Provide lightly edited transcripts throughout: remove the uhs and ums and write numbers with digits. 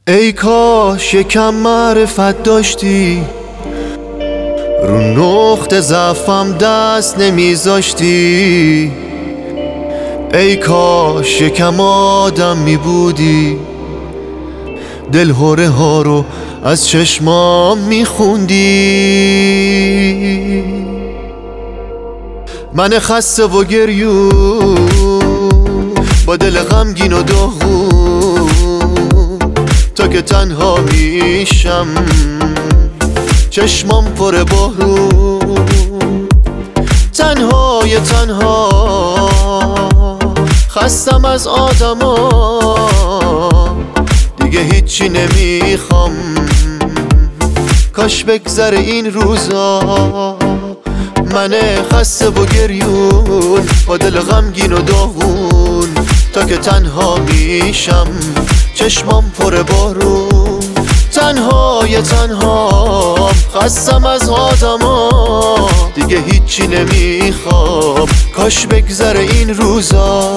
ای کاش یکم معرفت داشتی، رو نقطه ضعفم دست نمیذاشتی. ای کاش یکم آدم میبودی، دلهره ها رو از چشمام میخوندی. من خسته و گریون با دل غمگین و داغون، تا که تنها میشم چشمام پر بارون. تنهای تنها خستم از آدما، دیگه هیچی نمیخوام، کاش بگذره این روزا. من خسته و گریون با دل غمگین و داغون، تا که تنها میشم چشمام پر بارون. تنهای تنها خستم از آدما، دیگه هیچی نمیخوام، کاش بگذره این روزا.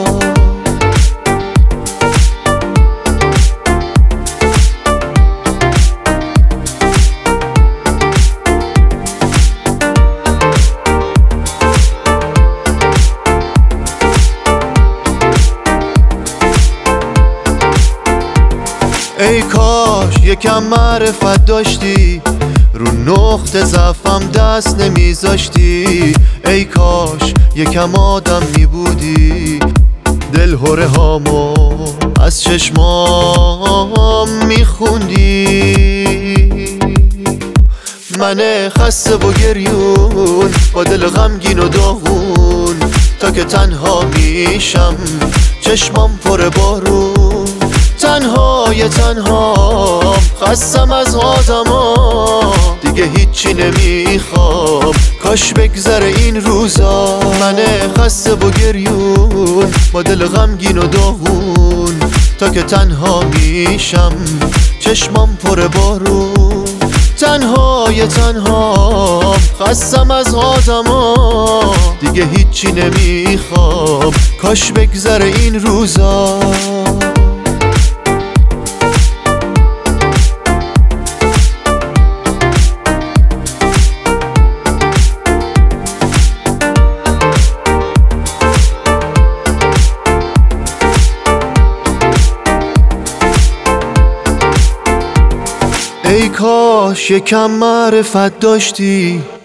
ای کاش یکم معرفت داشتی، رو نقطه ضعفم دست نمیذاشتی. ای کاش یکم آدم میبودی، دلهره هامو از چشمام میخوندی. من خسته و گریون با دل غمگین و داغون، تا که تنها میشم چشمام پر بارون. تنهای تنها خستم از آدما، دیگه هیچی نمیخوام، کاش بگذره این روزا. من خسته و گریون با دل غمگین و داغون، تا که تنها میشم چشمام پر بارون. تنهای تنها خستم از آدما، دیگه هیچی نمیخوام، کاش بگذره این روزا. ای کاش یکم معرفت داشتی،